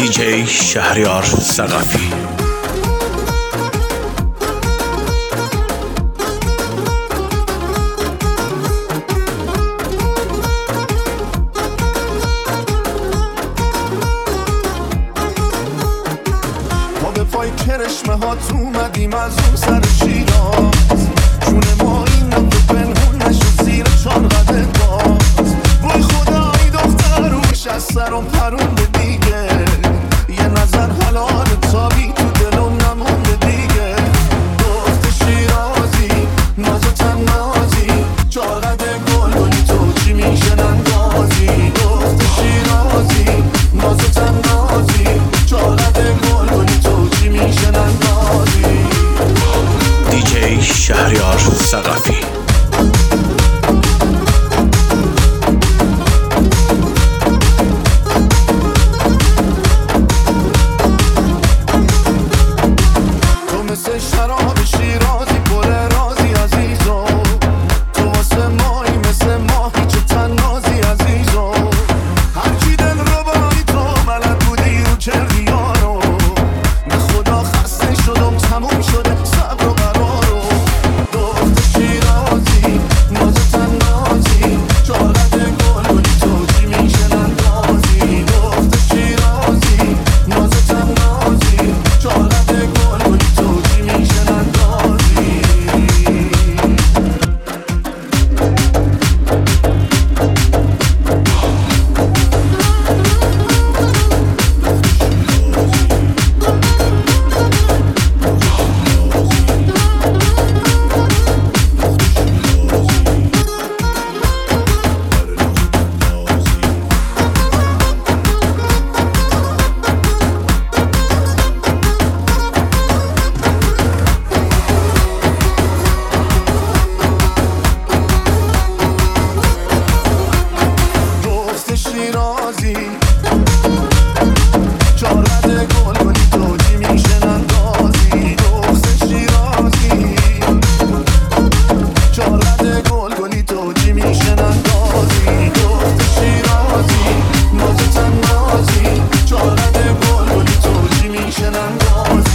دیجی شهریار ثقفی. ما به پای کرشمه ها تو اومدیم از اون سر شیراز، جون ما این نبود پنهون نشد زیر چانقدر باز. وای خدای دختروش از سرم پرونده دیگه، یه نظر حلال تابی تو دلم نمونده دیگه. دخت شیرازی نازو تنازی چانقدر گلگلی تو چی میشه نندازی. دخت شیرازی نازو تنازی چانقدر گلگلی تو چی میشه نندازی. دیجی شهریار ثقفی. شراب شیرازی پر رازی عزیزو، تو واسه مایی مثل ماهی چه تنازی عزیزو. هرچی دل رو بایی تو بلد بودی رو چرخیا رو، به خدا خسته شدم تموم شده صبر و قرارو. دخت شیرازی نازو تنازی چارت گلگلی تو چی میشه نندازی. دخت شیرازی نازو تنازی چارت گلگلی تو چی میشه نندازی. شیرازی چارت گلگلی تو چی میشه نندازی. دخت شیرازی چارت گلگلی تو چی میشه نندازی. دخت شیرازی نازو تنازی چارت گلگلی تو چی میشه نندازی.